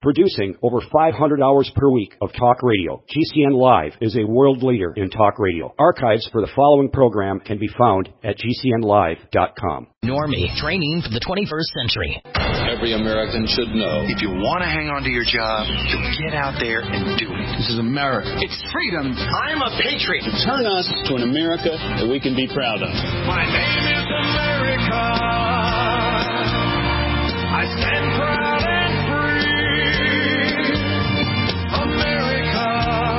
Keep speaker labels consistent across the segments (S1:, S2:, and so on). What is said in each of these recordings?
S1: Producing over 500 hours per week of talk radio, GCN Live is a world leader in talk radio. Archives for the following program can be found at GCNlive.com.
S2: Normie, training for the 21st century.
S3: Every American should know.
S4: If you want to hang on to your job, you get out there and do it.
S3: This is America.
S4: It's freedom.
S2: I'm a patriot.
S3: Turn us to an America that we can be proud of.
S5: My name is America. I stand proud and free. America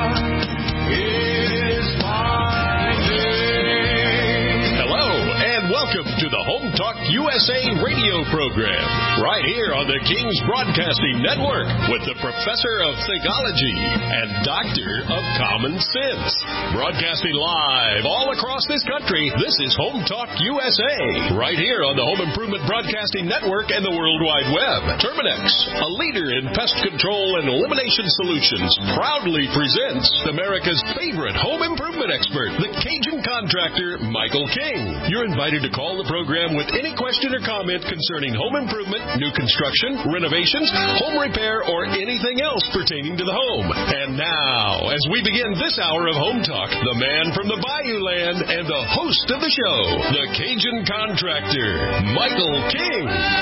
S5: is my name.
S6: Hello, and welcome to the Home Talk USA radio program, right here on the King's Broadcasting Network with the Professor of Theology and Doctor of Common Sense. Broadcasting live all across this country, this is Home Talk USA, right here on the Home Improvement Broadcasting Network and the World Wide Web. Terminex, a leader in pest control and elimination solutions, proudly presents America's favorite home improvement expert, the Cajun contractor, Michael King. You're invited to call the program with any question or comment concerning home improvement, new construction, renovations, home repair, or anything else pertaining to the home. And now, as we begin this hour of Home Talk, the man from the Bayou Land and the host of the show, the Cajun contractor, Michael King.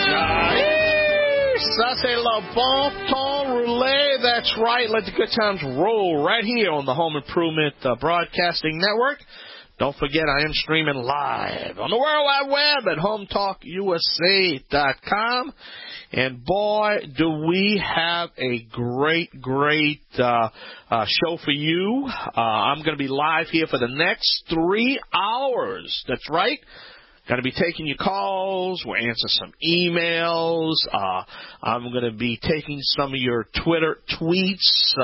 S7: Ça, c'est le bon temps roulé. That's right. Let the good times roll right here on the Home Improvement Broadcasting Network. Don't forget, I am streaming live on the World Wide Web at HomeTalkUSA.com. And boy, do we have a great show for you. I'm going to be live here for the next 3 hours. That's right. Going to be taking your calls. We'll answer some emails. I'm going to be taking some of your Twitter tweets.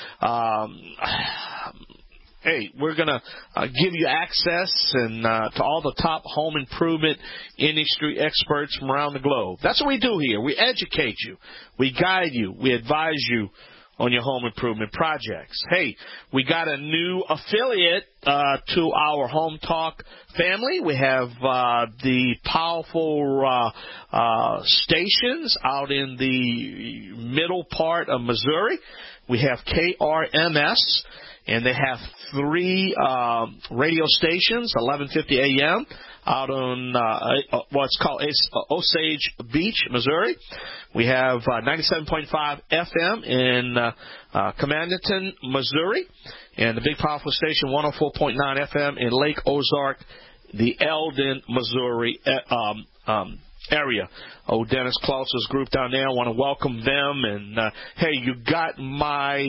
S7: Hey, we're going to give you access to all the top home improvement industry experts from around the globe. That's what we do here. We educate you. We guide you. We advise you on your home improvement projects. Hey, we got a new affiliate to our Home Talk family. We have the powerful stations out in the middle part of Missouri. We have KRMS. And they have 3 radio stations, 1150 a.m. out on what's called Osage Beach, Missouri. We have 97.5 FM in Commandanton, Missouri. And the big powerful station, 104.9 FM in Lake Ozark, the Eldon, Missouri area. Oh, Dennis Claus's group down there. I want to welcome them. And, hey, you got my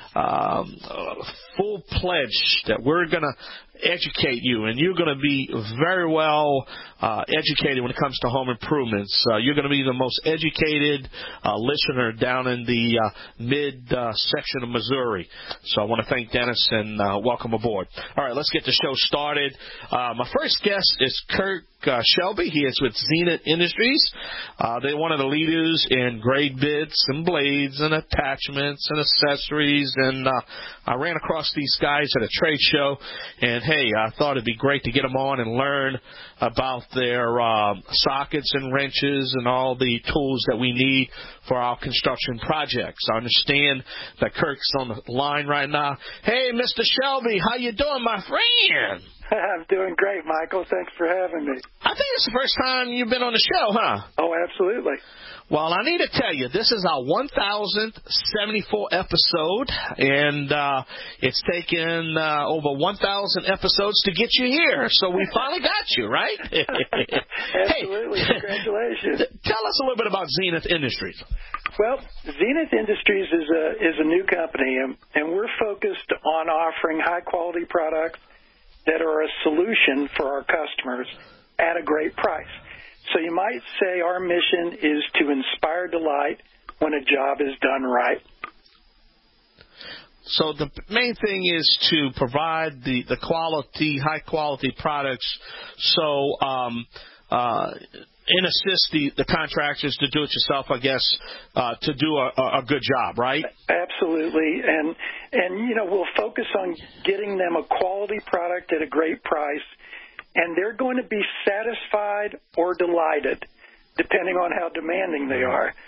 S7: full pledge that we're going to educate you, and you're going to be very well educated when it comes to home improvements. You're going to be the most educated listener down in the mid-section of Missouri. So I want to thank Dennis and welcome aboard. All right, let's get the show started. My first guest is Kirk Shelby. He is with Zenith Industries. They're one of the leaders in grade bits and blades and attachments and accessories. And I ran across these guys at a trade show, and hey, I thought it'd be great to get them on and learn about their sockets and wrenches and all the tools that we need for our construction projects. I understand that Kirk's on the line right now. Hey, Mr. Shelby, how you doing, my friend?
S8: I'm doing great, Michael. Thanks for having me.
S7: I think it's the first time you've been on the show, huh?
S8: Oh, absolutely.
S7: Well, I need to tell you, this is our 1074 episode, and it's taken over 1,000 episodes to get you here. So we finally got you, right?
S8: Absolutely. Hey, congratulations.
S7: Tell us a little bit about Zenith Industries.
S8: Well, Zenith Industries is a new company, and we're focused on offering high-quality products that are a solution for our customers at a great price. So you might say our mission is to inspire delight when a job is done right.
S7: So the main thing is to provide the quality, high-quality products so and assist the contractors to do it yourself, I guess, to do a good job, right?
S8: Absolutely. And you know, we'll focus on getting them a quality product at a great price, and they're going to be satisfied or delighted, depending on how demanding they are.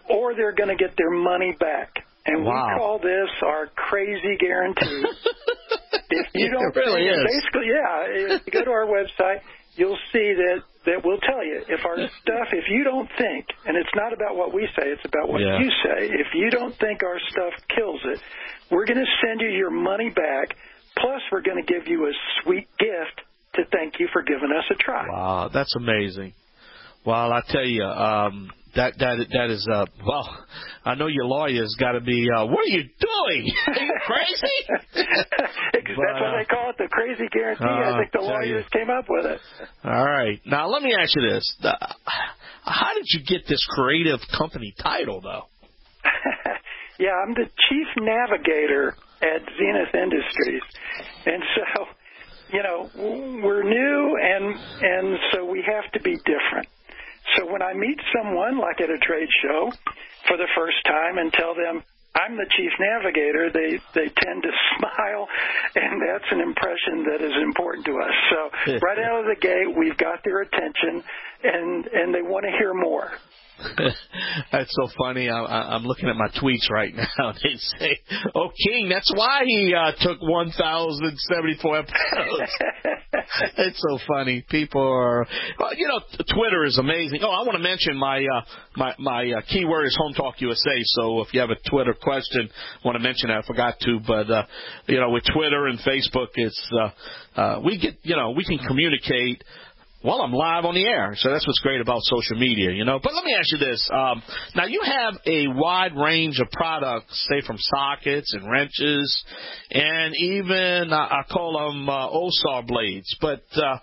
S8: or they're going to get their money back. And
S7: Wow.
S8: we call this our crazy guarantee. If you don't,
S7: it really is.
S8: Basically, if you go to our website, you'll see that we'll tell you if our stuff, if you don't think, and it's not about what we say, it's about what you say. If you don't think our stuff kills it, we're going to send you your money back. Plus, we're going to give you a sweet gift to thank you for giving us a try.
S7: Wow, that's amazing. Well, I tell you, that is well. I know your lawyer's got to be. What are you doing? Are you crazy?
S8: That's what they call it, the crazy guarantee. I think the lawyers came up with it.
S7: All right. Now let me ask you this: how did you get this creative company title, though?
S8: Yeah, I'm the chief navigator at Zenith Industries, and so we're new, and so we have to be different. So when I meet someone, like at a trade show, for the first time and tell them I'm the chief navigator, they tend to smile, and that's an impression that is important to us. So right out of the gate, we've got their attention, and they want to hear more.
S7: That's so funny. I'm looking at my tweets right now. They say, "Oh, King, that's why he took 1,074 episodes." It's so funny. People are, Twitter is amazing. Oh, I want to mention my keyword is Home Talk USA. So if you have a Twitter question, I want to mention that. I forgot to, but with Twitter and Facebook, it's we can communicate. Well, I'm live on the air, so that's what's great about social media, But let me ask you this. Now, you have a wide range of products, say from sockets and wrenches, and even, I call them OSAR blades, but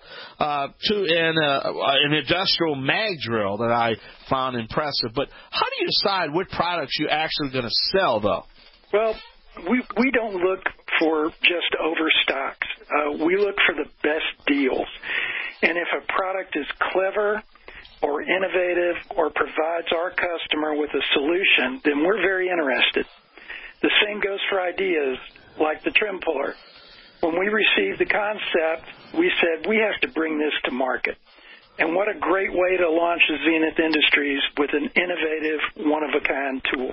S7: an industrial mag drill that I found impressive. But how do you decide what products you're actually going to sell, though?
S8: Well, we don't look for just overstocks. We look for the best deals. And if a product is clever or innovative or provides our customer with a solution, then we're very interested. The same goes for ideas like the trim puller. When we received the concept, we said we have to bring this to market. And what a great way to launch Zenith Industries with an innovative, one-of-a-kind tool.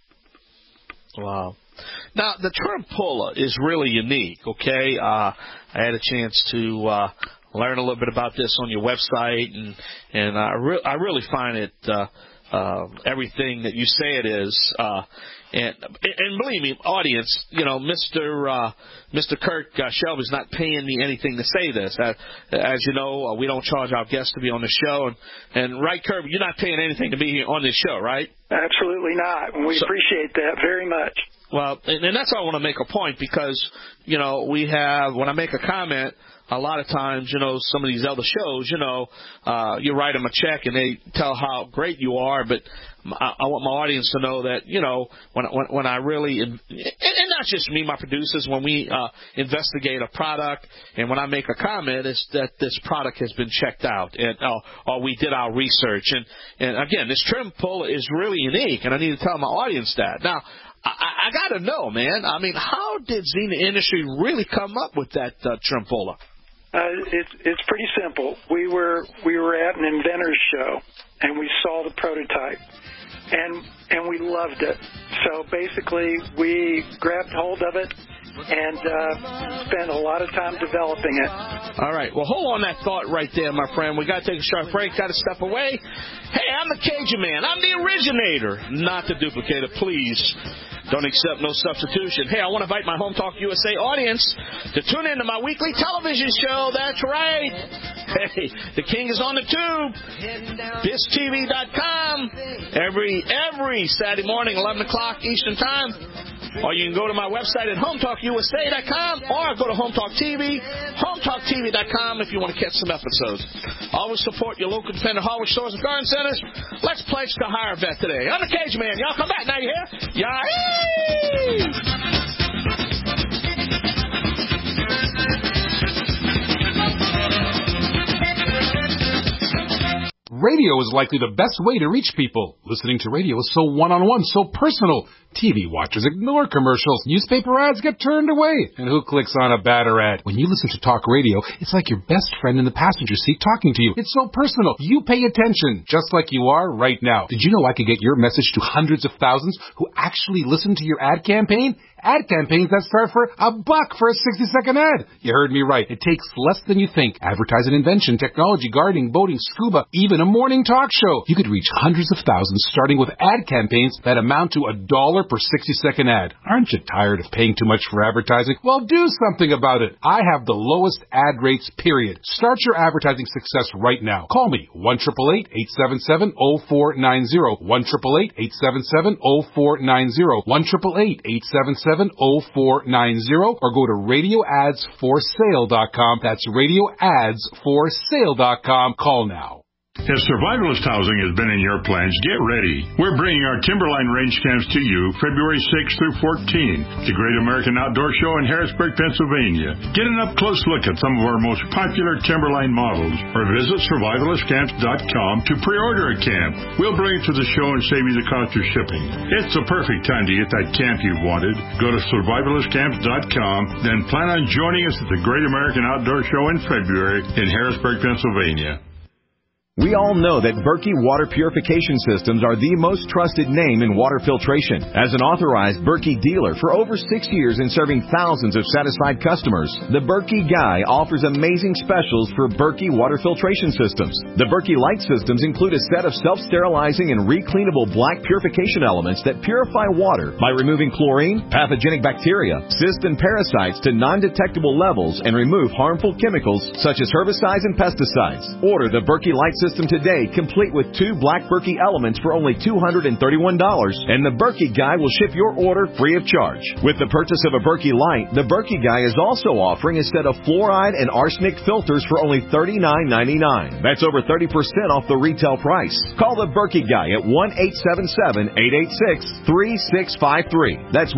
S7: Wow. Now, the trim puller is really unique, okay? I had a chance to learn a little bit about this on your website, and I really find it everything that you say it is. And believe me, audience, Mr. Kirk Shelby's not paying me anything to say this. As you know, we don't charge our guests to be on the show. And right, Kirby, you're not paying anything to be here on this show, right?
S8: Absolutely not. And we appreciate that very much.
S7: Well, and that's why I want to make a point because, we have, when I make a comment, a lot of times, some of these other shows, you write them a check and they tell how great you are, but I want my audience to know that, when I really, and not just me, my producers, when we investigate a product and when I make a comment, it's that this product has been checked out and or we did our research. And again, this trim puller is really unique, and I need to tell my audience that. Now, I got to know, man, I mean, how did Zenith Industries really come up with that trim puller?
S8: It's pretty simple. We were at an inventor's show, and we saw the prototype, and we loved it. So basically, we grabbed hold of it and spent a lot of time developing it.
S7: All right. Well, hold on that thought right there, my friend. We got to take a short break. Got to step away. Hey, I'm the Cajun Man. I'm the originator, not the duplicator. Please don't accept no substitution. Hey, I want to invite my Home Talk USA audience to tune into my weekly television show. That's right. Hey, the King is on the tube. BizTV.com every Saturday morning, 11 o'clock Eastern Time. Or you can go to my website at HomeTalkUSA.com or go to Home Talk TV, HomeTalkTV.com if you want to catch some episodes. Always support your local independent hardware stores and garden centers. Let's pledge to hire a vet today. I'm the Cajun Man. Y'all come back now, you hear? Yay!
S9: Radio is likely the best way to reach people. Listening to radio is so one-on-one, so personal. TV watchers ignore commercials. Newspaper ads get turned away. And who clicks on a banner ad? When you listen to talk radio, it's like your best friend in the passenger seat talking to you. It's so personal. You pay attention, just like you are right now. Did you know I could get your message to hundreds of thousands who actually listen to your ad campaign? Ad campaigns that start for $1 for a 60-second ad. You heard me right. It takes less than you think. Advertise an invention, technology, gardening, boating, scuba, even a morning talk show. You could reach hundreds of thousands starting with ad campaigns that amount to $1 per 60-second ad. Aren't you tired of paying too much for advertising? Well, do something about it. I have the lowest ad rates, period. Start your advertising success right now. Call me, 1-888-877-0490, 1-888-877-0490, 1-888-877-0490, or go to radioadsforsale.com. That's radioadsforsale.com. Call now.
S10: If Survivalist Housing has been in your plans, get ready. We're bringing our Timberline Range Camps to you February 6th through 14th, the Great American Outdoor Show in Harrisburg, Pennsylvania. Get an up-close look at some of our most popular Timberline models, or visit survivalistcamps.com to pre-order a camp. We'll bring it to the show and save you the cost of shipping. It's the perfect time to get that camp you've wanted. Go to survivalistcamps.com, then plan on joining us at the Great American Outdoor Show in February in Harrisburg, Pennsylvania.
S11: We all know that Berkey Water Purification Systems are the most trusted name in water filtration. As an authorized Berkey dealer for over 6 years and serving thousands of satisfied customers, the Berkey Guy offers amazing specials for Berkey Water Filtration Systems. The Berkey Light Systems include a set of self-sterilizing and recleanable black purification elements that purify water by removing chlorine, pathogenic bacteria, cysts, and parasites to non-detectable levels and remove harmful chemicals such as herbicides and pesticides. Order the Berkey Light System today, complete with 2 black Berkey elements for only $231, and the Berkey Guy will ship your order free of charge. With the purchase of a Berkey Light, the Berkey Guy is also offering a set of fluoride and arsenic filters for only $39.99. That's over 30% off the retail price. Call the Berkey Guy at 1-877-886-3653. That's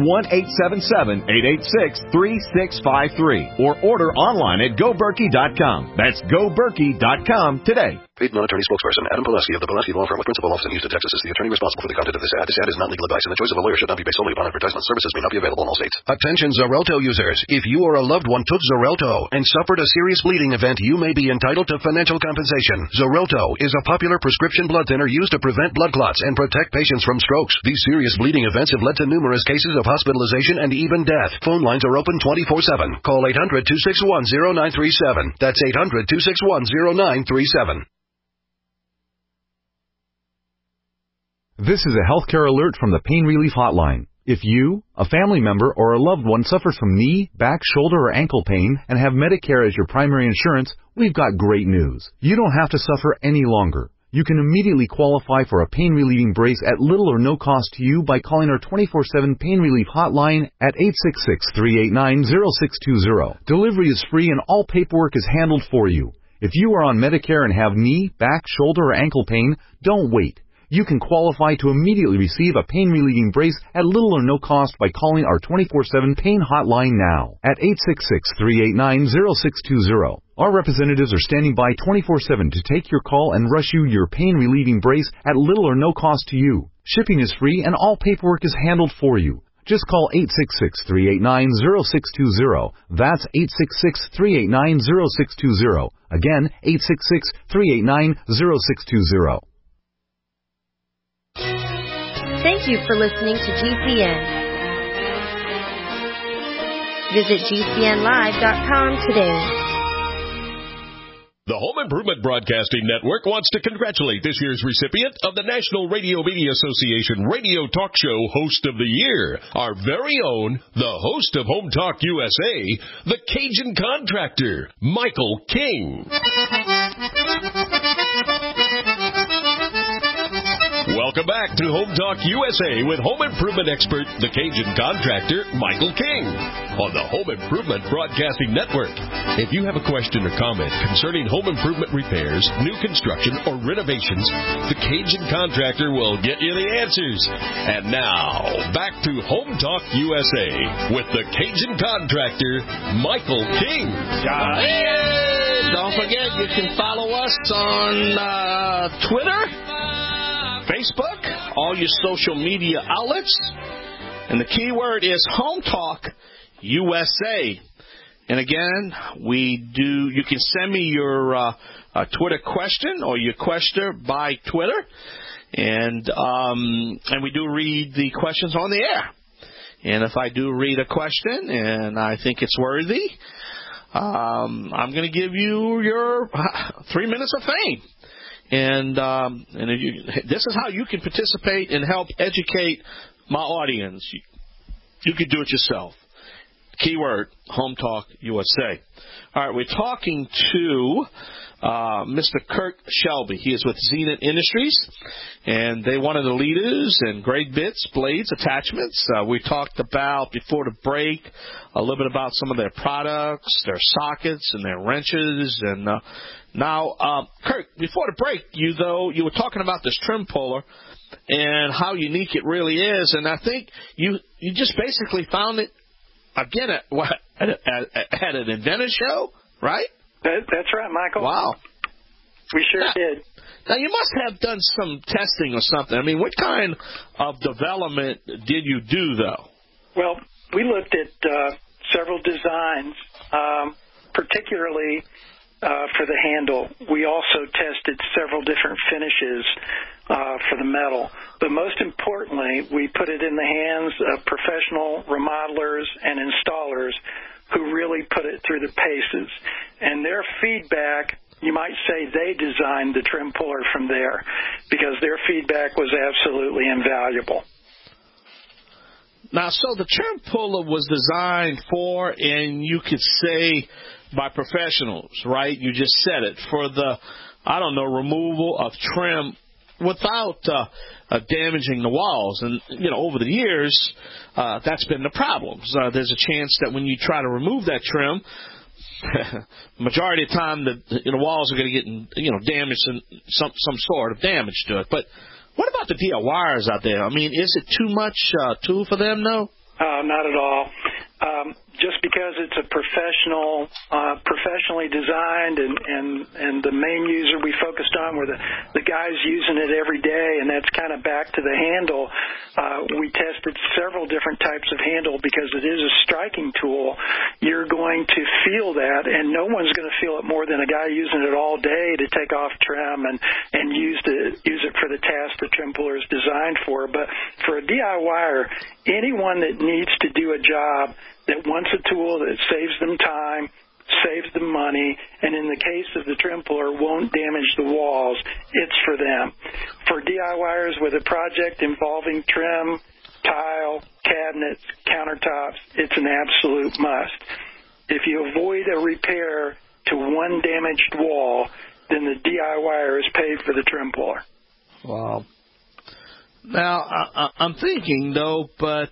S11: 1-877-886-3653. Or order online at GoBerkey.com. That's GoBerkey.com today.
S12: Paid non-attorney spokesperson Adam Pileski of the Pileski Law Firm with principal office in Houston, Texas is the attorney responsible for the content of this ad. This ad is not legal advice, and the choice of a lawyer should not be based solely upon advertisement. Services may not be available in all states.
S13: Attention Xarelto users. If you or a loved one took Xarelto and suffered a serious bleeding event, you may be entitled to financial compensation. Xarelto is a popular prescription blood thinner used to prevent blood clots and protect patients from strokes. These serious bleeding events have led to numerous cases of hospitalization and even death. Phone lines are open 24/7. Call 800-261-0937. That's 800-261-0937.
S14: This is a healthcare alert from the Pain Relief Hotline. If you, a family member, or a loved one suffers from knee, back, shoulder, or ankle pain and have Medicare as your primary insurance, we've got great news. You don't have to suffer any longer. You can immediately qualify for a pain-relieving brace at little or no cost to you by calling our 24/7 Pain Relief Hotline at 866-389-0620. Delivery is free and all paperwork is handled for you. If you are on Medicare and have knee, back, shoulder, or ankle pain, don't wait. You can qualify to immediately receive a pain-relieving brace at little or no cost by calling our 24/7 Pain Hotline now at 866-389-0620. Our representatives are standing by 24/7 to take your call and rush you your pain-relieving brace at little or no cost to you. Shipping is free and all paperwork is handled for you. Just call 866-389-0620. That's 866-389-0620. Again, 866-389-0620.
S15: Thank you for listening to GCN. Visit GCNlive.com today.
S6: The Home Improvement Broadcasting Network wants to congratulate this year's recipient of the National Radio Media Association Radio Talk Show Host of the Year, our very own, the host of Home Talk USA, the Cajun Contractor, Michael King. Welcome back to Home Talk USA with home improvement expert, the Cajun Contractor, Michael King, on the Home Improvement Broadcasting Network. If you have a question or comment concerning home improvement repairs, new construction, or renovations, the Cajun Contractor will get you the answers. And now, back to Home Talk USA with the Cajun Contractor, Michael King.
S7: Yes! Don't forget, you can follow us on Twitter, Facebook, all your social media outlets. And the key word is Home Talk USA. And again, you can send me your Twitter question or your question by Twitter. And we do read the questions on the air. And if I do read a question and I think it's worthy, I'm going to give you your 3 minutes of fame. And this is how you can participate and help educate my audience. You can do it yourself. Keyword, Home Talk USA. All right, we're talking to Mr. Kirk Shelby. He is with Zenith Industries, and they're one of the leaders in grade bits, blades, attachments. We talked about, before the break, a little bit about some of their products, their sockets, and their wrenches. And now, Kirk, before the break, you were talking about this trim puller and how unique it really is. And I think you just basically found it, again, at an inventor show, right?
S8: That's right, Michael.
S7: Wow.
S8: We sure did.
S7: Now, you must have done some testing or something. I mean, what kind of development did you do, though?
S8: Well, we looked at several designs, particularly for the handle. We also tested several different finishes for the metal. But most importantly, we put it in the hands of professional remodelers and installers who really put it through the paces. And their feedback, you might say they designed the trim puller from there, because their feedback was absolutely invaluable.
S7: Now, so the trim puller was designed for, and you could say, by professionals, right? You just said it, for the, removal of trim without damaging the walls. And, over the years, that's been the problem. There's a chance that when you try to remove that trim, majority of the time the walls are going to get, damaged and some sort of damage to it. But what about the DIYers out there? I mean, is it too much tool for them, though?
S8: Not at all. Just because it's a professionally designed, and the main user we focused on were the guys using it every day, and that's kind of back to the handle. We tested several different types of handle because it is a striking tool. You're going to feel that, and no one's going to feel it more than a guy using it all day to take off trim and use it for the task the trim puller is designed for. But for a DIYer, anyone that needs to do a job that wants a tool that saves them time, saves them money, and in the case of the trim puller, won't damage the walls, it's for them. For DIYers with a project involving trim, tile, cabinets, countertops, it's an absolute must. If you avoid a repair to one damaged wall, then the DIYer is paid for the trim puller.
S7: Wow. Now, I'm thinking, though, but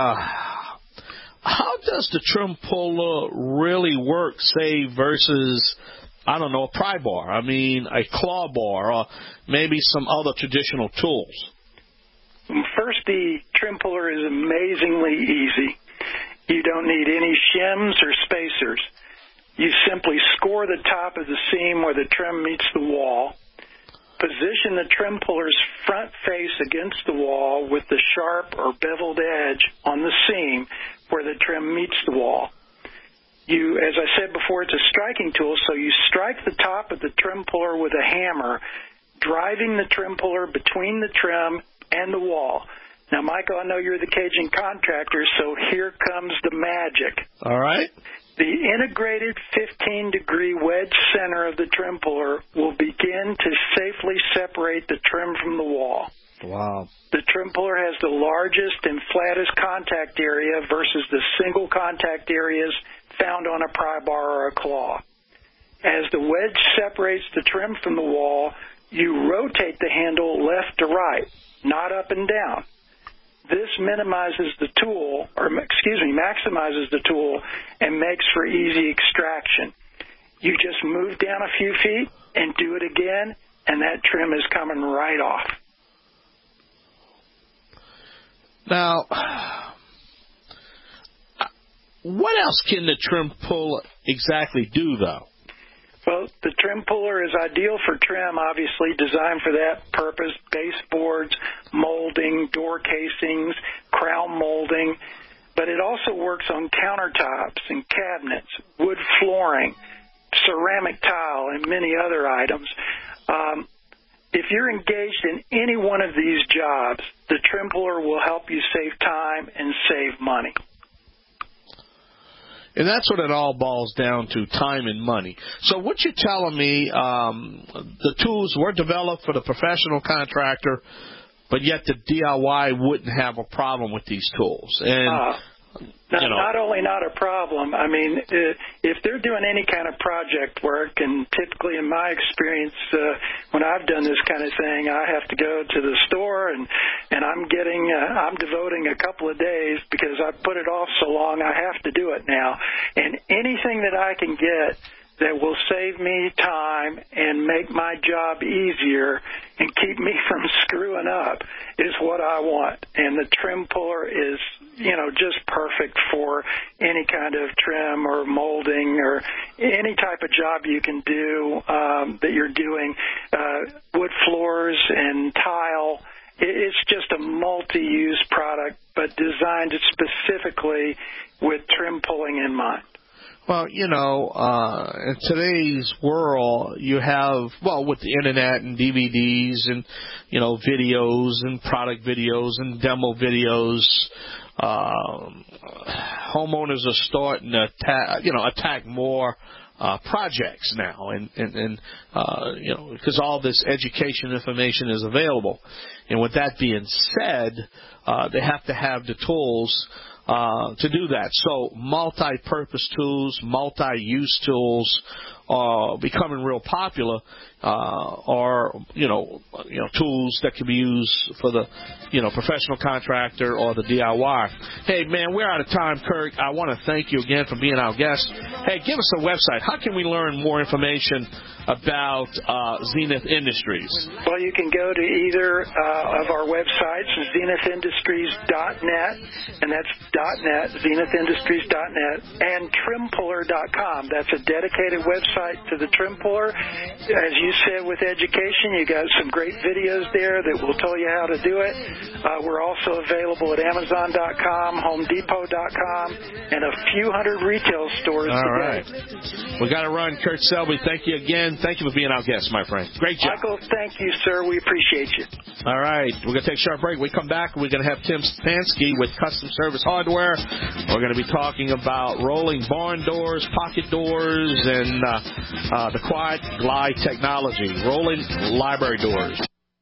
S7: how does the trim puller really work, say, versus, a pry bar? I mean, a claw bar, or maybe some other traditional tools?
S8: First, the trim puller is amazingly easy. You don't need any shims or spacers. You simply score the top of the seam where the trim meets the wall. Position the trim puller's front face against the wall with the sharp or beveled edge on the seam where the trim meets the wall. As I said before, it's a striking tool, so you strike the top of the trim puller with a hammer, driving the trim puller between the trim and the wall. Now, Michael, I know you're the Cajun contractor, so here comes the magic.
S7: All right.
S8: The integrated 15-degree wedge center of the trim puller will begin to safely separate the trim from the wall.
S7: Wow.
S8: The trim puller has the largest and flattest contact area versus the single contact areas found on a pry bar or a claw. As the wedge separates the trim from the wall, you rotate the handle left to right, not up and down. This maximizes the tool and makes for easy extraction. You just move down a few feet and do it again, and that trim is coming right off.
S7: Now, what else can the trim puller exactly do, though?
S8: Well, the trim puller is ideal for trim, obviously designed for that purpose, baseboards, molding, door casings, crown molding, but it also works on countertops and cabinets, wood flooring, ceramic tile, and many other items. If you're engaged in any one of these jobs, the trim puller will help you save time and save money.
S7: And that's what it all boils down to, time and money. So what you're telling me, the tools were developed for the professional contractor, but yet the DIY wouldn't have a problem with these tools. And
S8: not only not a problem, I mean, if they're doing any kind of project work, and typically in my experience, when I've done this kind of thing, I have to go to the store and I'm devoting a couple of days because I put it off so long, I have to do it now. And anything that I can get that will save me time and make my job easier and keep me from screwing up is what I want. And the trim puller is, just perfect for any kind of trim or molding or any type of job you can do that you're doing, wood floors and tile. It's just a multi-use product, but designed specifically with trim pulling in mind.
S7: Well, in today's world, you have, with the internet and DVDs and, videos and product videos and demo videos, homeowners are starting to attack more projects now, and because all this education information is available. And with that being said, they have to have the tools to do that. So multi-purpose tools, multi-use tools are becoming real popular, or tools that can be used for the professional contractor or the DIY. Hey man, we're out of time, Kirk. I want to thank you again for being our guest. Hey, give us a website. How can we learn more information about Zenith Industries?
S8: Well, you can go to either of our websites, zenithindustries.net, and that's .net, zenithindustries.net, and trimpuller.com. That's a dedicated website to the trim puller. As you said, with education, you got some great videos there that will tell you how to do it. We're also available at Amazon.com, HomeDepot.com, and a few hundred retail stores
S7: All
S8: today.
S7: right. We got to run. Kurt Selby, thank you again. Thank you for being our guest, my friend. Great job.
S8: Michael, thank you, sir. We appreciate you.
S7: All right. We're going to take a short break. When we come back, we're going to have Tim Stansky with Custom Service Hardware. We're going to be talking about rolling barn doors, pocket doors, and the Quiet Glide technology, rolling library doors.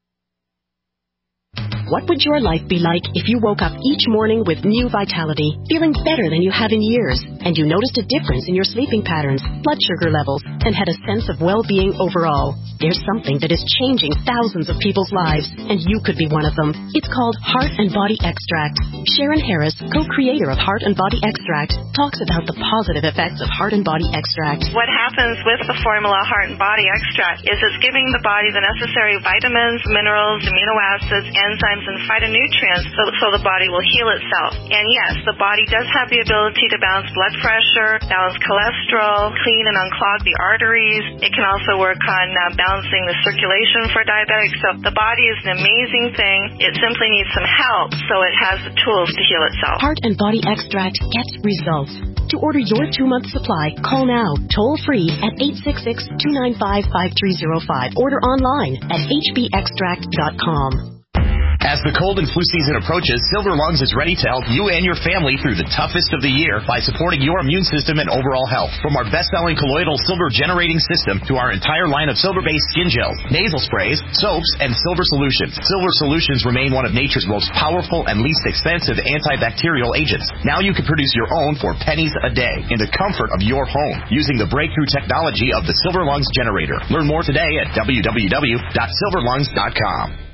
S16: What would your life be like if you woke up each morning with new vitality, feeling better than you have in years, and you noticed a difference in your sleeping patterns, blood sugar levels, and had a sense of well-being overall? There's something that is changing thousands of people's lives, and you could be one of them. It's called Heart and Body Extract. Sharon Harris, co-creator of Heart and Body Extract, talks about the positive effects of Heart and Body Extract.
S17: What happens with the formula Heart and Body Extract is it's giving the body the necessary vitamins, minerals, amino acids, enzymes, and phytonutrients so the body will heal itself. And yes, the body does have the ability to balance blood pressure, balance cholesterol, clean and unclog the arteries. It can also work on balancing the circulation for diabetics. So the body is an amazing thing. It simply needs some help, so it has the tools to heal itself.
S16: Heart and Body Extract gets results. To order your 2-month supply, call now, toll-free at 866-295-5305. Order online at hbextract.com.
S18: As the cold and flu season approaches, Silver Lungs is ready to help you and your family through the toughest of the year by supporting your immune system and overall health. From our best-selling colloidal silver generating system to our entire line of silver-based skin gels, nasal sprays, soaps, and silver solutions. Silver solutions remain one of nature's most powerful and least expensive antibacterial agents. Now you can produce your own for pennies a day in the comfort of your home using the breakthrough technology of the Silver Lungs generator. Learn more today at www.silverlungs.com.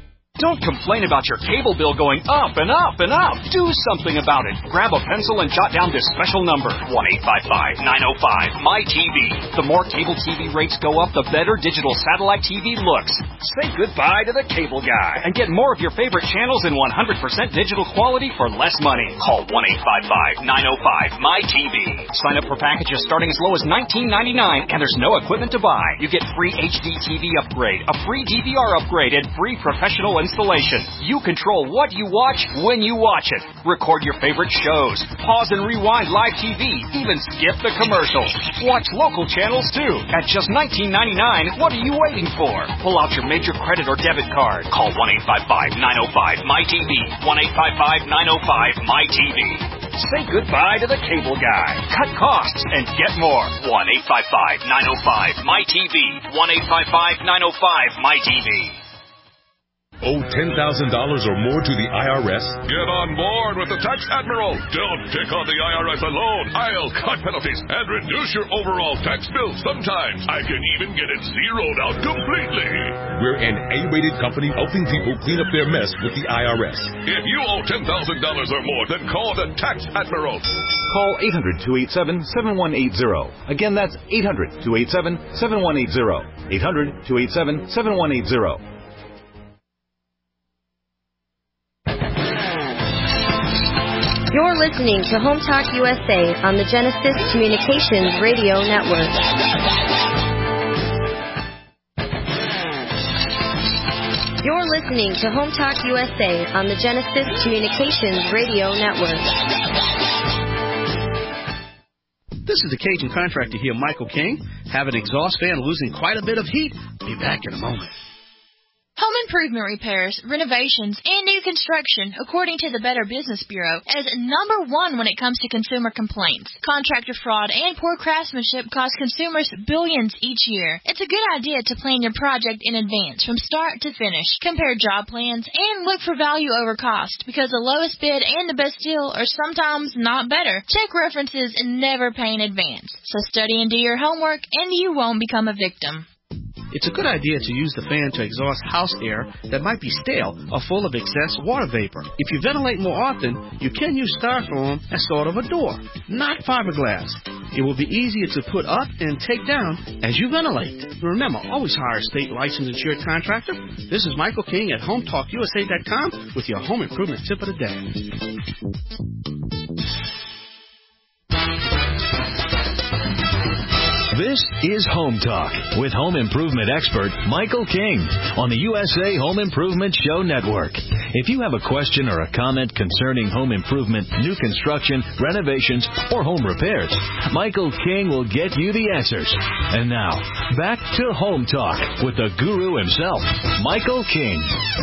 S19: Don't complain about your cable bill going up and up and up. Do something about it. Grab a pencil and jot down this special number, 1-855-905-MY-TV. The more cable TV rates go up, the better digital satellite TV looks. Say goodbye to the cable guy and get more of your favorite channels in 100% digital quality for less money. Call 1-855-905-MY-TV. Sign up for packages starting as low as $19.99, and there's no equipment to buy. You get free HD TV upgrade, a free DVR upgrade, and free professional installation. You control what you watch when you watch it. Record your favorite shows. Pause and rewind live TV. Even skip the commercials. Watch local channels too. At just $19.99, what are you waiting for? Pull out your major credit or debit card. Call 1-855-905-MY-TV. 1-855-905-MY-TV. Say goodbye to the cable guy. Cut costs and get more. 1-855-905-MY-TV. 1-855-905-MY-TV.
S20: Owe $10,000 or more to the IRS?
S5: Get on board with the Tax Admiral. Don't take on the IRS alone. I'll cut penalties and reduce your overall tax bill. Sometimes I can even get it zeroed out completely.
S20: We're an A-rated company helping people clean up their mess with the IRS.
S5: If you owe $10,000 or more, then call the Tax Admiral.
S14: Call 800-287-7180. Again, that's 800-287-7180. 800-287-7180.
S15: You're listening to Home Talk USA on the Genesis Communications Radio Network. You're listening to Home Talk USA on the Genesis Communications Radio Network.
S21: This is the Cajun contractor here, Michael King. Have an exhaust fan losing quite a bit of heat? Be back in a moment.
S22: Home improvement repairs, renovations, and new construction, according to the Better Business Bureau, is number one when it comes to consumer complaints. Contractor fraud and poor craftsmanship cost consumers billions each year. It's a good idea to plan your project in advance, from start to finish. Compare job plans and look for value over cost, because the lowest bid and the best deal are sometimes not better. Check references and never pay in advance. So study and do your homework, and you won't become a victim.
S21: It's a good idea to use the fan to exhaust house air that might be stale or full of excess water vapor. If you ventilate more often, you can use styrofoam as sort of a door, not fiberglass. It will be easier to put up and take down as you ventilate. Remember, always hire a state licensed insured contractor. This is Michael King at HomeTalkUSA.com with your home improvement tip of the day.
S23: This is Home Talk with home improvement expert Michael King on the USA Home Improvement Show Network. If you have a question or a comment concerning home improvement, new construction, renovations, or home repairs, Michael King will get you the answers. And now, back to Home Talk with the guru himself, Michael King.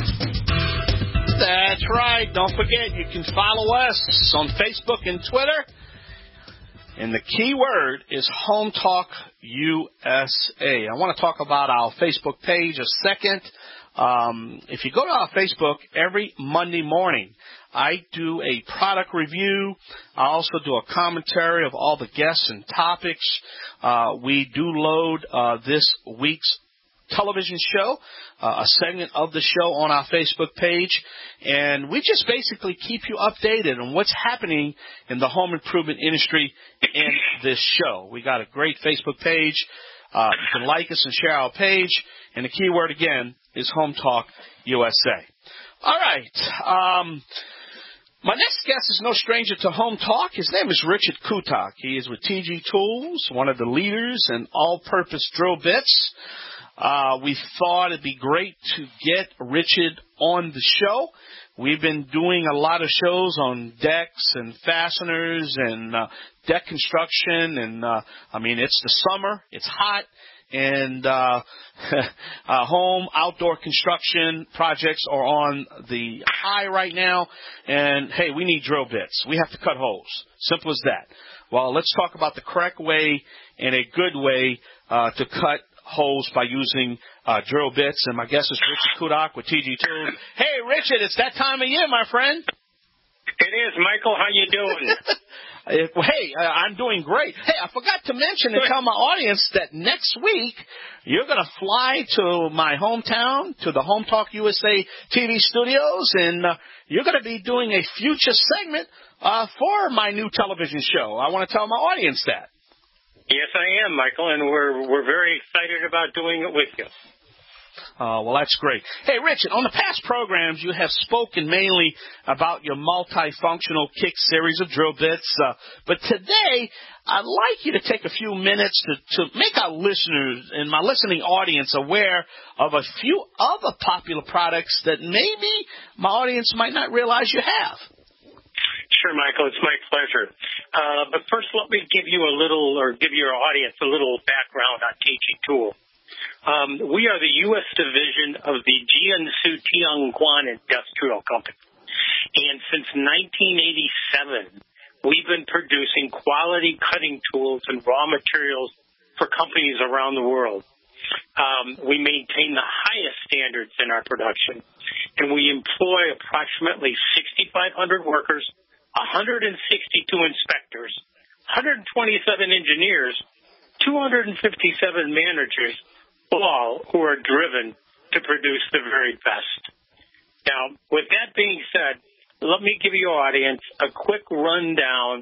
S7: That's right. Don't forget, you can follow us on Facebook and Twitter. And the key word is Home Talk USA. I want to talk about our Facebook page a second. If you go to our Facebook every Monday morning, I do a product review. I also do a commentary of all the guests and topics. We do load this week's television show, a segment of the show on our Facebook page, and we just basically keep you updated on what's happening in the home improvement industry in this show. We got a great Facebook page. You can like us and share our page, and the key word again is Home Talk USA. All right. My next guest is no stranger to Home Talk. His name is Richard Kutak. He is with TG Tools, one of the leaders in all-purpose drill bits. We thought it'd be great to get Richard on the show. We've been doing a lot of shows on decks and fasteners and deck construction. And, it's the summer. It's hot. And home outdoor construction projects are on the high right now. And, hey, we need drill bits. We have to cut holes. Simple as that. Well, let's talk about the correct way and a good way to cut holes by using drill bits. And my guest is Richard Kutak with TG Tools. Hey, Richard, it's that time of year, my friend.
S24: It is, Michael. How you doing?
S7: I'm doing great. Hey, I forgot to mention and tell my audience that next week you're going to fly to my hometown, to the Home Talk USA TV studios, and you're going to be doing a future segment for my new television show. I want to tell my audience that.
S1: Yes, I am, Michael, and we're very excited about doing it with you.
S7: Well, that's great. Hey, Richard, on the past programs, you have spoken mainly about your multifunctional kick series of drill bits. But today, I'd like you to take a few minutes to make our listeners and my listening audience aware of a few other popular products that maybe my audience might not realize you have.
S1: Sure, Michael, it's my pleasure. But first, let me give you give your audience a little background on TG Tool. We are the U.S. division of the Jiangsu Tianguan Industrial Company. And since 1987, we've been producing quality cutting tools and raw materials for companies around the world. We maintain the highest standards in our production, and we employ approximately 6,500 workers, 162 inspectors, 127 engineers, 257 managers, all who are driven to produce the very best. Now, with that being said, let me give your audience a quick rundown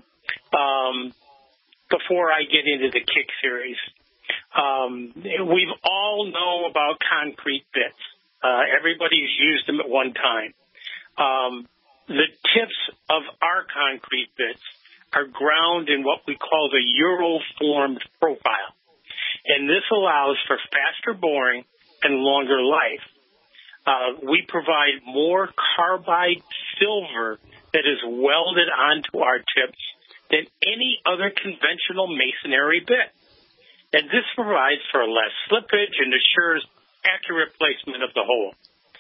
S1: before I get into the kick series. We all know about concrete bits. Everybody's used them at one time. The tips of our concrete bits are ground in what we call the Euroformed profile. And this allows for faster boring and longer life. We provide more carbide silver that is welded onto our tips than any other conventional masonry bit. And this provides for less slippage and assures accurate placement of the hole.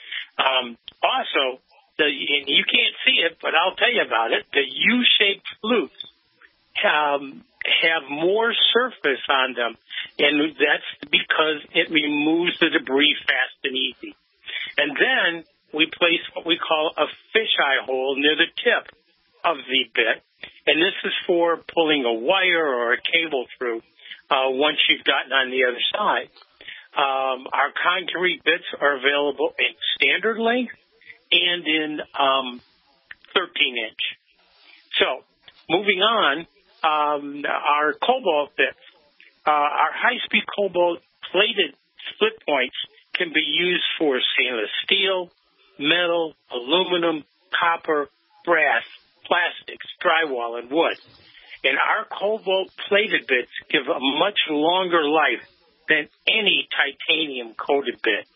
S1: Also, and you can't see it, but I'll tell you about it, the U-shaped flutes have more surface on them, and that's because it removes the debris fast and easy. And then we place what we call a fisheye hole near the tip of the bit, and this is for pulling a wire or a cable through once you've gotten on the other side. Our concrete bits are available in standard length and in 13-inch. So, moving on, our cobalt bits. Our high-speed cobalt plated split points can be used for stainless steel, metal, aluminum, copper, brass, plastics, drywall, and wood. And our cobalt plated bits give a much longer life than any titanium coated bit.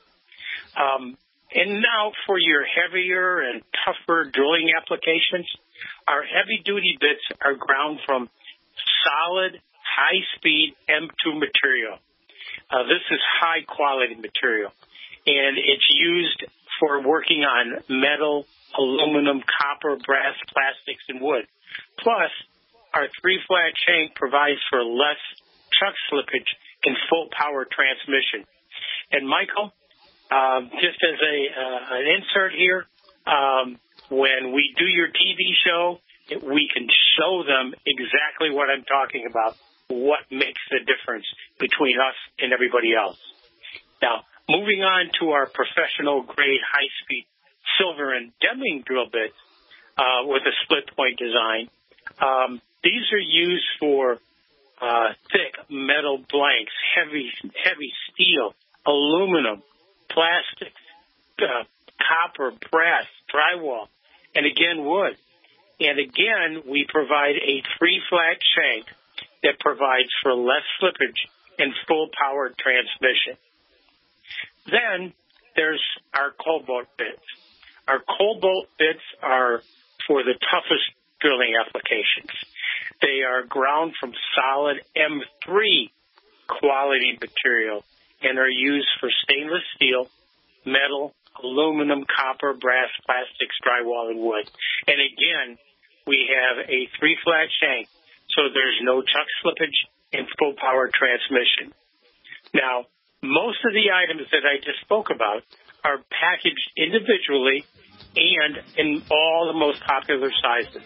S1: And now for your heavier and tougher drilling applications, our heavy-duty bits are ground from solid, high-speed M2 material. This is high-quality material, and it's used for working on metal, aluminum, copper, brass, plastics, and wood. Plus, our three-flat shank provides for less chuck slippage and full power transmission. And Michael, just as an insert here, when we do your TV show, we can show them exactly what I'm talking about, what makes the difference between us and everybody else. Now, moving on to our professional-grade high-speed silver and Deming drill bits with a split-point design. These are used for thick metal blanks, heavy steel, aluminum, plastics, copper, brass, drywall, and again, wood. And again, we provide a three-flat shank that provides for less slippage and full power transmission. Then there's our cobalt bits. Our cobalt bits are for the toughest drilling applications. They are ground from solid M3 quality material and are used for stainless steel, metal, aluminum, copper, brass, plastics, drywall, and wood. And again, we have a three-flat shank, so there's no chuck slippage and full power transmission. Now, most of the items that I just spoke about are packaged individually and in all the most popular sizes.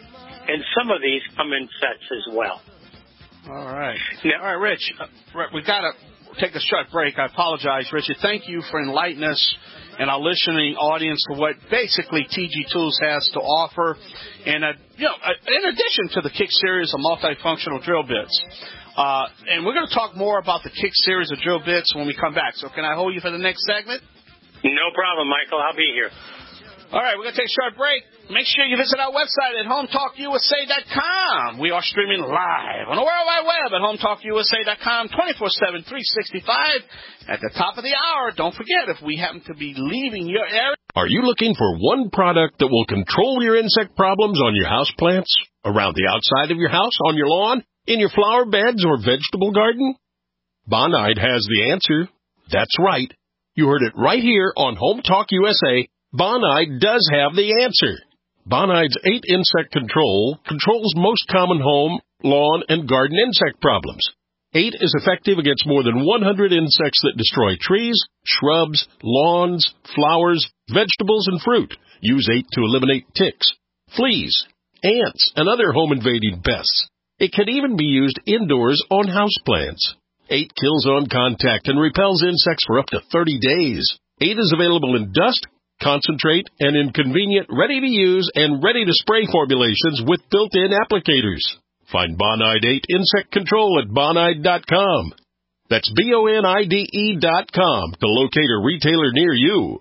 S1: and some of these come in sets as well.
S7: All right.
S1: Now,
S7: all right, Rich, we've got to take a short break. I apologize, Richard. Thank you for enlightening us and our listening audience to what basically TG Tools has to offer. And, in addition to the Kick series of multifunctional drill bits. And we're going to talk more about the Kick series of drill bits when we come back. So can I hold you for the next segment?
S1: No problem, Michael. I'll be here.
S7: All right, we're going to take a short break. Make sure you visit our website at HomeTalkUSA.com. We are streaming live on the World Wide Web at HomeTalkUSA.com, 24/7, 365. At the top of the hour, don't forget, if we happen to be leaving your area.
S6: Are you looking for one product that will control your insect problems on your house plants, around the outside of your house, on your lawn, in your flower beds or vegetable garden? Bonide has the answer. That's right. You heard it right here on Home Talk USA. Bonide does have the answer. Bonide's 8 insect control controls most common home, lawn, and garden insect problems. 8 is effective against more than 100 insects that destroy trees, shrubs, lawns, flowers, vegetables, and fruit. Use 8 to eliminate ticks, fleas, ants, and other home-invading pests. It can even be used indoors on houseplants. 8 kills on contact and repels insects for up to 30 days. 8 is available in dust, concentrate, and in convenient, ready-to-use and ready-to-spray formulations with built-in applicators. Find Bonide 8 Insect Control at Bonide.com. That's BONIDE.com to locate a retailer near you.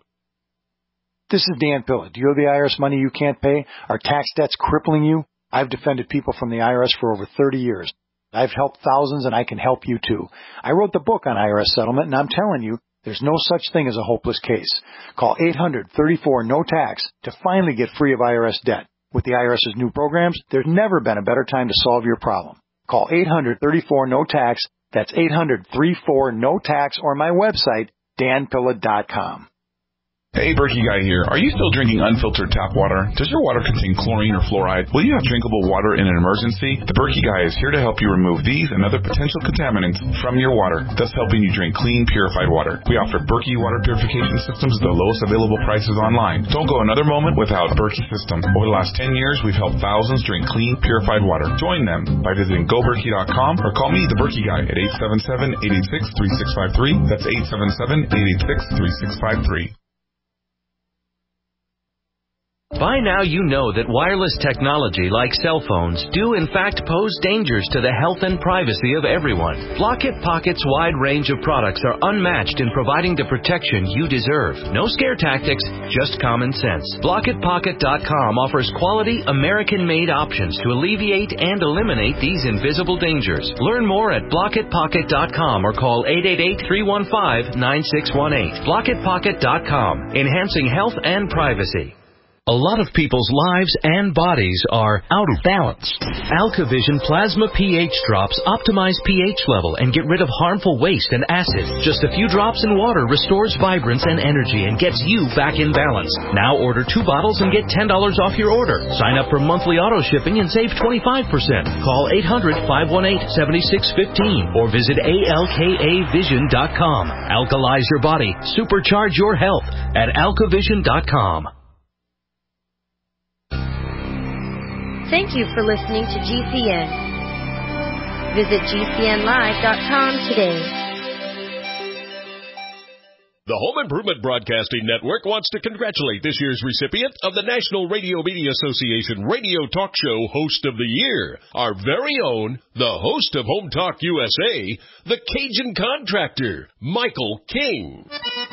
S2: This is Dan Pilla. Do you owe the IRS money you can't pay? Are tax debts crippling you? I've defended people from the IRS for over 30 years. I've helped thousands, and I can help you too. I wrote the book on IRS settlement, and I'm telling you, there's no such thing as a hopeless case. Call 800-34-NO-TAX to finally get free of IRS debt. With the IRS's new programs, there's never been a better time to solve your problem. Call 800-34-NO-TAX. That's 800-34-NO-TAX, or my website, danpilla.com.
S3: Hey, Berkey Guy here. Are you still drinking unfiltered tap water? Does your water contain chlorine or fluoride? Will you have drinkable water in an emergency? The Berkey Guy is here to help you remove these and other potential contaminants from your water, thus helping you drink clean, purified water. We offer Berkey water purification systems at the lowest available prices online. Don't go another moment without a Berkey system. Over the last 10 years, we've helped thousands drink clean, purified water. Join them by visiting GoBerkey.com or call me, the Berkey Guy, at 877-886-3653. That's 877-886-3653.
S23: By now you know that wireless technology like cell phones do in fact pose dangers to the health and privacy of everyone. Block-It Pocket's wide range of products are unmatched in providing the protection you deserve. No scare tactics, just common sense. BlockItPocket.com offers quality American-made options to alleviate and eliminate these invisible dangers. Learn more at BlockItPocket.com or call 888-315-9618. BlockItPocket.com, enhancing health and privacy. A lot of people's lives and bodies are out of balance. AlkaVision Plasma pH drops optimize pH level and get rid of harmful waste and acid. Just a few drops in water restores vibrance and energy and gets you back in balance. Now order 2 bottles and get $10 off your order. Sign up for monthly auto shipping and save 25%. Call 800-518-7615 or visit ALKAvision.com. Alkalize your body. Supercharge your health at AlkaVision.com.
S15: Thank you for listening to GCN. Visit GCNlive.com today.
S6: The Home Improvement Broadcasting Network wants to congratulate this year's recipient of the National Radio Media Association Radio Talk Show Host of the Year, our very own, the host of Home Talk USA, the Cajun Contractor, Michael King.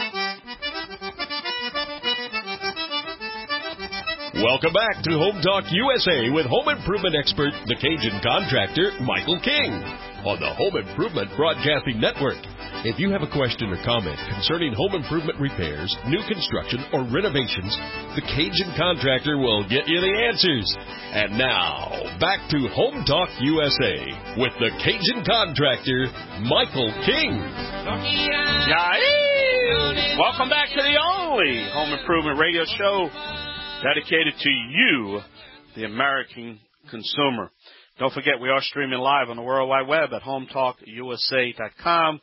S6: Welcome back to Home Talk USA with home improvement expert, the Cajun Contractor, Michael King, on the Home Improvement Broadcasting Network. If you have a question or comment concerning home improvement repairs, new construction, or renovations, the Cajun Contractor will get you the answers. And now, back to Home Talk USA with the Cajun Contractor, Michael King.
S7: Welcome back to the only home improvement radio show dedicated to you, the American consumer. Don't forget, we are streaming live on the World Wide Web at HomeTalkUSA.com,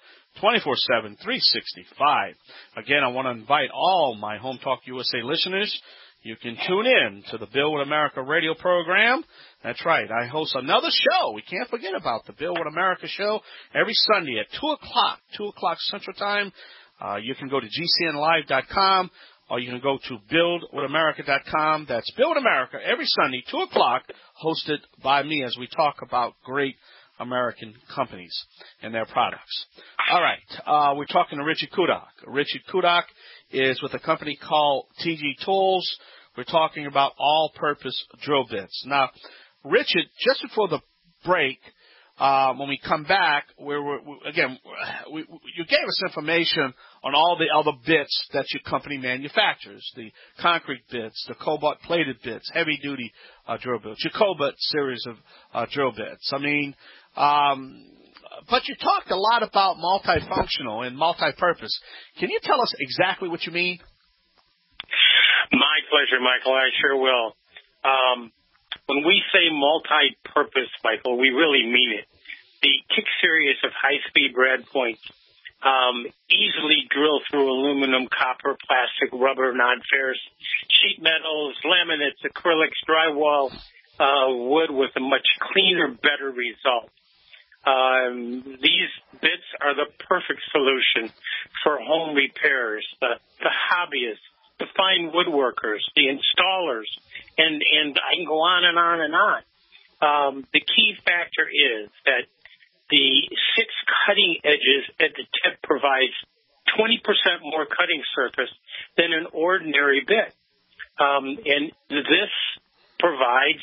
S7: 24/7, 365. Again, I want to invite all my Home Talk USA listeners you can tune in to the Build with America radio program. That's right. I host another show. We can't forget about the Build with America show every Sunday at 2 o'clock Central Time. You can go to gcnlive.com or you can go to buildwithamerica.com. That's Build America every Sunday, 2 o'clock, hosted by me as we talk about great American companies and their products. All right. We're talking to Richard Kudak. Richard Kudak is with a company called TG Tools. We're talking about all-purpose drill bits. Now, Richard, just before the break, when we come back, you gave us information on all the other bits that your company manufactures, the concrete bits, the cobalt-plated bits, heavy-duty drill bits, your Cobalt series of drill bits. I mean, but you talked a lot about multifunctional and multi-purpose. Can you tell us exactly what you mean?
S1: My pleasure, Michael. I sure will. When we say multi-purpose, Michael, we really mean it. The Kick series of high-speed brad points easily drill through aluminum, copper, plastic, rubber, non-ferrous, sheet metals, laminates, acrylics, drywall, wood with a much cleaner, better result. These bits are the perfect solution for home repairs, the hobbyists, the fine woodworkers, the installers, and I can go on and on and on. The key factor is that the 6 cutting edges at the tip provides 20% more cutting surface than an ordinary bit. And this provides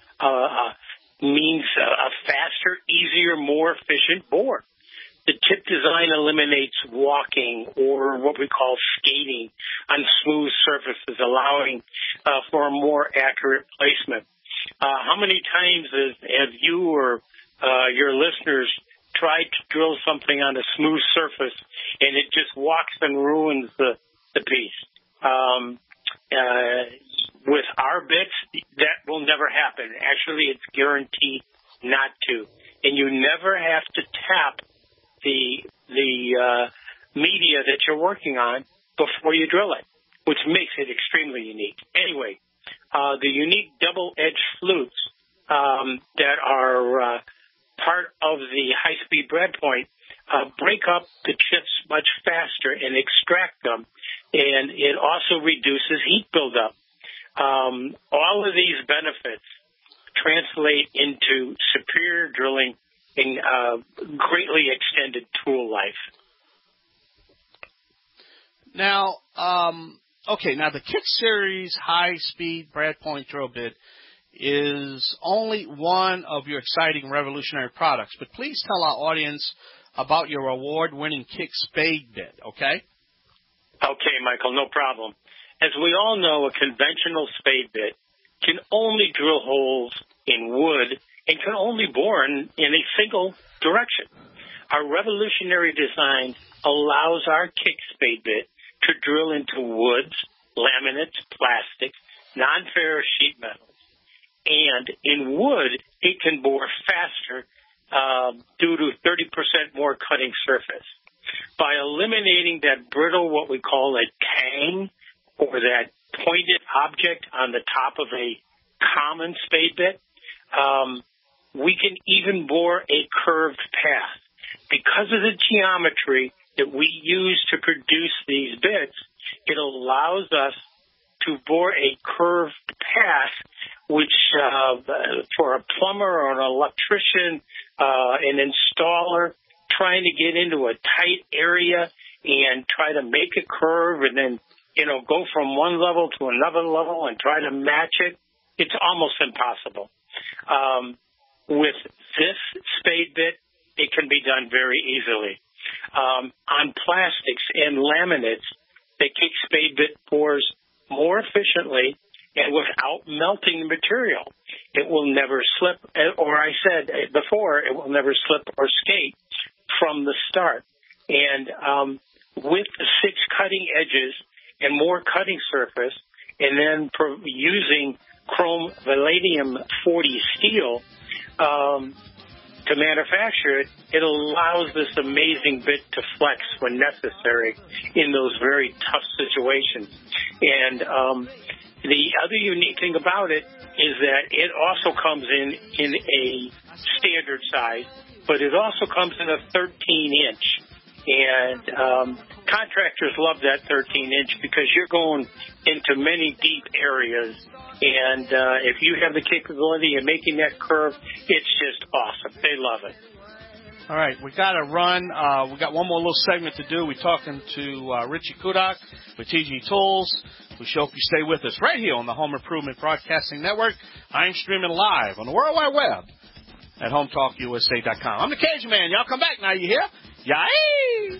S1: means a faster, easier, more efficient bore. The tip design eliminates walking or what we call skating on smooth surfaces, allowing for a more accurate placement. How many times have you or your listeners tried to drill something on a smooth surface and it just walks and ruins the piece? With our bits, that will never happen. Actually, it's guaranteed not to. And you never have to tap the media that you're working on before you drill it, which makes it extremely unique. Anyway, the unique double-edged flutes that are part of the high-speed brad point break up the chips much faster and extract them, and it also reduces heat buildup. All of these benefits translate into superior drilling and greatly extended tool life.
S7: Now, now the Kick Series high-speed brad point drill bit is only one of your exciting revolutionary products, but please tell our audience about your award-winning Kick Spade bit, okay?
S1: Okay, Michael, no problem. As we all know, a conventional spade bit can only drill holes in wood and can only bore in a single direction. Our revolutionary design allows our Kick Spade bit to drill into woods, laminates, plastics, non-ferrous sheet metals. And in wood, it can bore faster due to 30% more cutting surface. By eliminating that brittle, what we call a tang, or that pointed object on the top of a common spade bit, we can even bore a curved path. Because of the geometry that we use to produce these bits, it allows us to bore a curved path, which for a plumber or an electrician, an installer, trying to get into a tight area and try to make a curve and then, go from one level to another level and try to match it, it's almost impossible. With this spade bit, it can be done very easily. On plastics and laminates, the Kick Spade bit bores more efficiently and without melting the material. It will never slip, or I said before, it will never slip or skate from the start. And with the 6 cutting edges and more cutting surface, and then using chrome vanadium 40 steel to manufacture it, it allows this amazing bit to flex when necessary in those very tough situations. And The other unique thing about it is that it also comes in a standard size, but it also comes in a 13-inch. And contractors love that 13-inch because you're going into many deep areas. And if you have the capability of making that curve, it's just awesome. They love it.
S7: All right, we got to run. We got one more little segment to do. We're talking to Richie Kudak with TG Tools. We hope you stay with us right here on the Home Improvement Broadcasting Network. I'm streaming live on the World Wide Web at HometalkUSA.com. I'm the Cajun Man. Y'all come back now. You hear? Yay!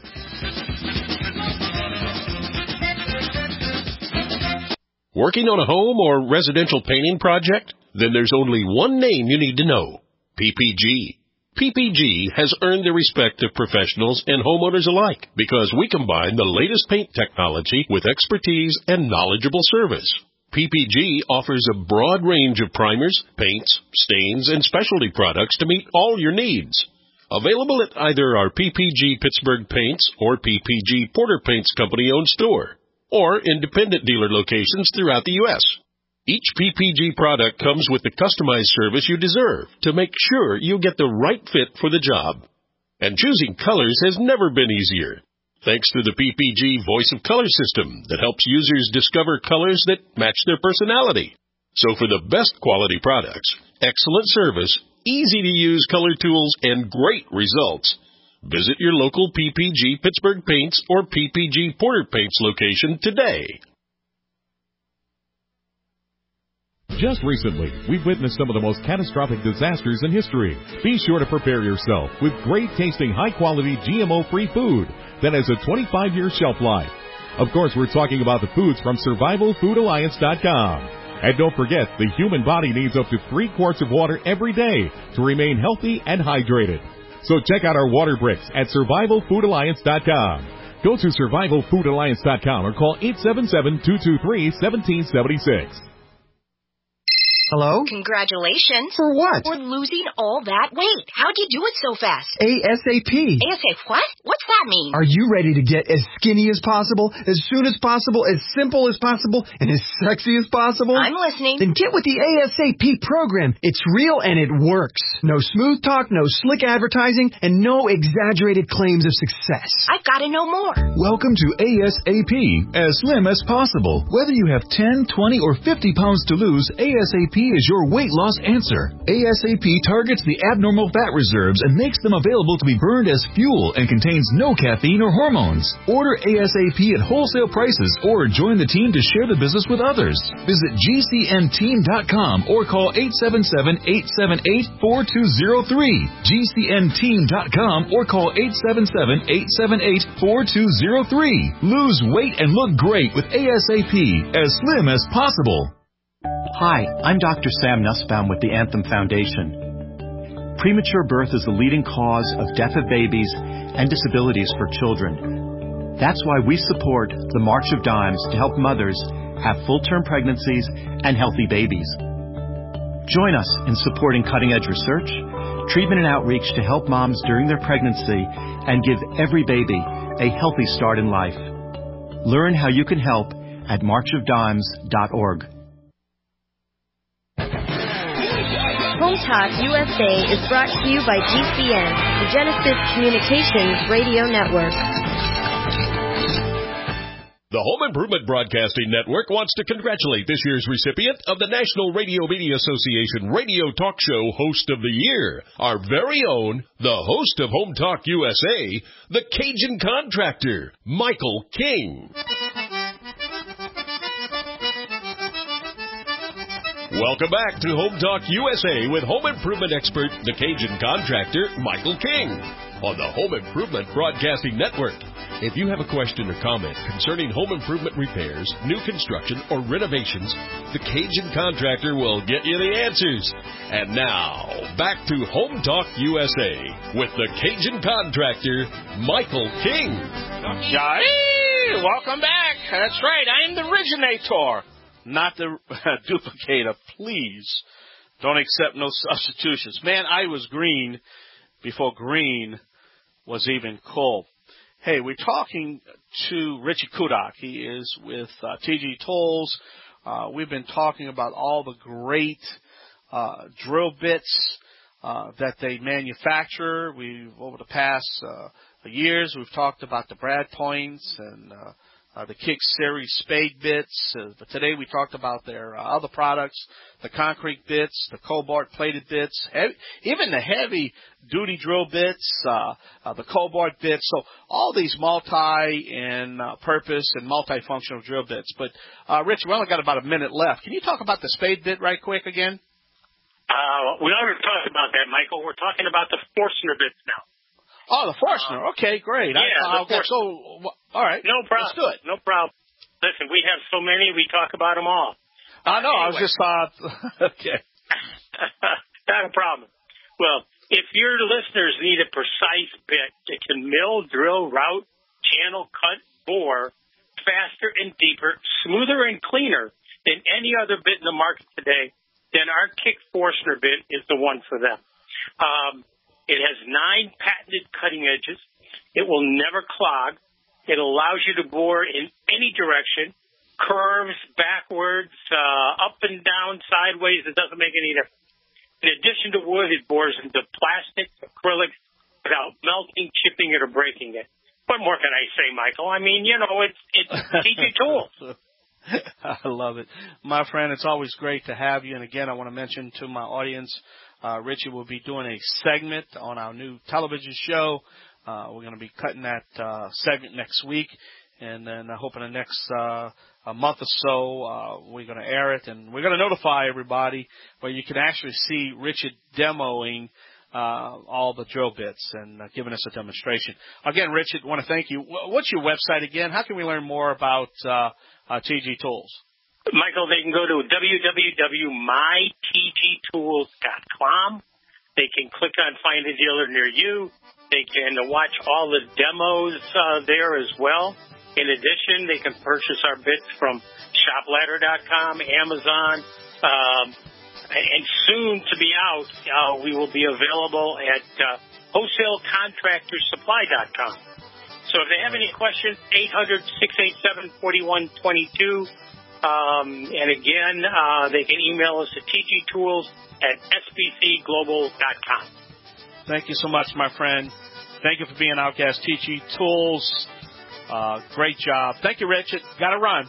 S6: Working on a home or residential painting project? Then there's only one name you need to know: PPG. PPG has earned the respect of professionals and homeowners alike because we combine the latest paint technology with expertise and knowledgeable service. PPG offers a broad range of primers, paints, stains, and specialty products to meet all your needs. Available at either our PPG Pittsburgh Paints or PPG Porter Paints Company-owned store, or independent dealer locations throughout the U.S. Each PPG product comes with the customized service you deserve to make sure you get the right fit for the job. And choosing colors has never been easier, thanks to the PPG Voice of Color system that helps users discover colors that match their personality. So for the best quality products, excellent service, easy-to-use color tools, and great results, visit your local PPG Pittsburgh Paints or PPG Porter Paints location today.
S14: Just recently, we've witnessed some of the most catastrophic disasters in history. Be sure to prepare yourself with great-tasting, high-quality, GMO-free food that has a 25-year shelf life. Of course, we're talking about the foods from SurvivalFoodAlliance.com. And don't forget, the human body needs up to 3 quarts of water every day to remain healthy and hydrated. So check out our water bricks at SurvivalFoodAlliance.com. Go to SurvivalFoodAlliance.com or call 877-223-1776.
S4: Hello?
S9: Congratulations.
S4: For what?
S9: For losing all that weight. How'd you do it so fast?
S4: ASAP.
S9: ASAP what? What's that mean?
S4: Are you ready to get as skinny as possible, as soon as possible, as simple as possible, and as sexy as possible?
S9: I'm listening.
S4: Then get with the ASAP program. It's real and it works. No smooth talk, no slick advertising, and no exaggerated claims of success.
S9: I've got to know more.
S10: Welcome to ASAP, as slim as possible. Whether you have 10, 20, or 50 pounds to lose, ASAP is your weight loss answer. ASAP targets the abnormal fat reserves and makes them available to be burned as fuel and contains no caffeine or hormones. Order ASAP at wholesale prices or join the team to share the business with others. Visit GCNteam.com or call 877-878-4203. GCNteam.com or call 877-878-4203. Lose weight and look great with ASAP, as slim as possible.
S24: Hi, I'm Dr. Sam Nussbaum with the Anthem Foundation. Premature birth is the leading cause of death of babies and disabilities for children. That's why we support the March of Dimes to help mothers have full-term pregnancies and healthy babies. Join us in supporting cutting-edge research, treatment and outreach to help moms during their pregnancy and give every baby a healthy start in life. Learn how you can help at marchofdimes.org.
S15: Home Talk USA is brought to you by GCN, the Genesis Communications Radio Network.
S6: The Home Improvement Broadcasting Network wants to congratulate this year's recipient of the National Radio Media Association Radio Talk Show Host of the Year, our very own, the host of Home Talk USA, the Cajun Contractor, Michael King. Welcome back to Home Talk USA with home improvement expert, the Cajun Contractor, Michael King, on the Home Improvement Broadcasting Network. If you have a question or comment concerning home improvement repairs, new construction, or renovations, the Cajun Contractor will get you the answers. And now, back to Home Talk USA with the Cajun Contractor, Michael King.
S7: Yay! Welcome back. That's right. I'm the originator, not the duplicator. Please don't accept no substitutions. Man, I was green before green was even cool. Hey, we're talking to Richie Kudak. He is with TG Tools, we've been talking about all the great drill bits that they manufacture. Over the past years, we've talked about the Brad Points and the Kick Series spade bits. But today we talked about their other products, the concrete bits, the cobalt plated bits, even the heavy duty drill bits, the cobalt bits. So all these multi and purpose and multifunctional drill bits. But Rich, we only got about a minute left. Can you talk about the spade bit right quick again?
S1: We already talked about that, Michael. We're talking about the Forstner bits now.
S7: Oh, the Forstner. Okay, great.
S1: Yeah,
S7: all right.
S1: No problem.
S7: Let's do it.
S1: No problem. Listen, we have so many, we talk about them all.
S7: I know.
S1: Anyway.
S7: I was just okay.
S1: Not a problem. Well, if your listeners need a precise bit that can mill, drill, route, channel, cut, bore faster and deeper, smoother and cleaner than any other bit in the market today, then our Kick Forstner bit is the one for them. It has 9 patented cutting edges. It will never clog. It allows you to bore in any direction, curves, backwards, up and down, sideways. It doesn't make any difference. In addition to wood, it bores into plastic, acrylics, without melting, chipping it, or breaking it. What more can I say, Michael? I mean, it's TG Tools.
S7: I love it. My friend, it's always great to have you. And again, I want to mention to my audience, Richie will be doing a segment on our new television show. We're going to be cutting that segment next week. And then I hope in the next a month or so, we're going to air it. And we're going to notify everybody where you can actually see Richard demoing all the drill bits and giving us a demonstration. Again, Richard, I want to thank you. What's your website again? How can we learn more about TG Tools?
S1: Michael, they can go to www.mytgtools.com. They can click on Find a Dealer Near You. They can watch all the demos there as well. In addition, they can purchase our bits from shopladder.com, Amazon, and soon to be out, we will be available at wholesalecontractorsupply.com. So if they have any questions, 800-687-4122. And again, they can email us at tgtools@sbcglobal.com.
S7: Thank you so much, my friend. Thank you for being our guest, TG Tools. Great job. Thank you, Richard. Got to run.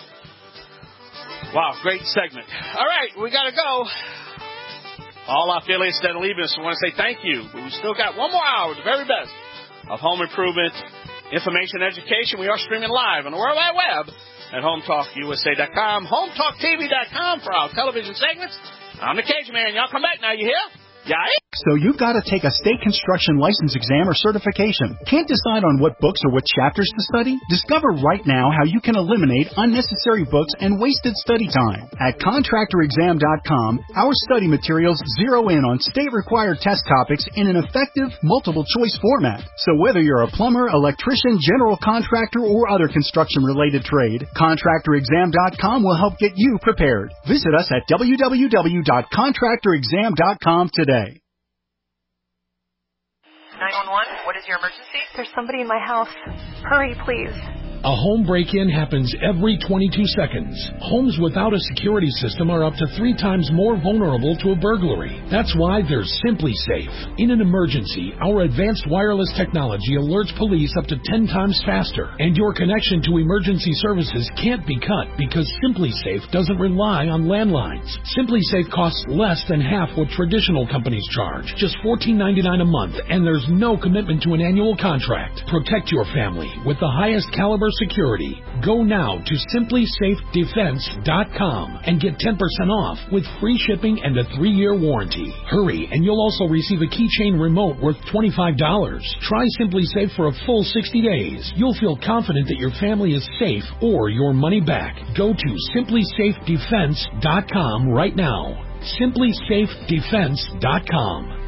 S7: Wow, great segment. All right, we got to go. All our affiliates that are leaving us, we want to say thank you. We still got one more hour, the very best of home improvement, information, education. We are streaming live on the World Wide Web at HomeTalkUSA.com, HomeTalkTV.com for our television segments. I'm the Cage Man. Y'all come back now, you hear? Yeah.
S4: So you've got to take a state construction license exam or certification. Can't decide on what books or what chapters to study? Discover right now how you can eliminate unnecessary books and wasted study time. At ContractorExam.com, our study materials zero in on state-required test topics in an effective, multiple-choice format. So whether you're a plumber, electrician, general contractor, or other construction-related trade, ContractorExam.com will help get you prepared. Visit us at www.ContractorExam.com today.
S8: 911, what is your emergency? There's somebody in my house. Hurry, please.
S11: A home break-in happens every 22 seconds. Homes without a security system are up to 3 times more vulnerable to a burglary. That's why there's SimpliSafe. In an emergency, our advanced wireless technology alerts police up to 10 times faster, and your connection to emergency services can't be cut because SimpliSafe doesn't rely on landlines. SimpliSafe costs less than half what traditional companies charge, just $14.99 a month, and there's no commitment to an annual contract. Protect your family with the highest caliber security. Go now to simplysafedefense.com and get 10% off with free shipping and a 3-year warranty. Hurry, and you'll also receive a keychain remote worth $25. Try SimpliSafe for a full 60 days. You'll feel confident that your family is safe or your money back. Go to simplysafedefense.com right now. simplysafedefense.com.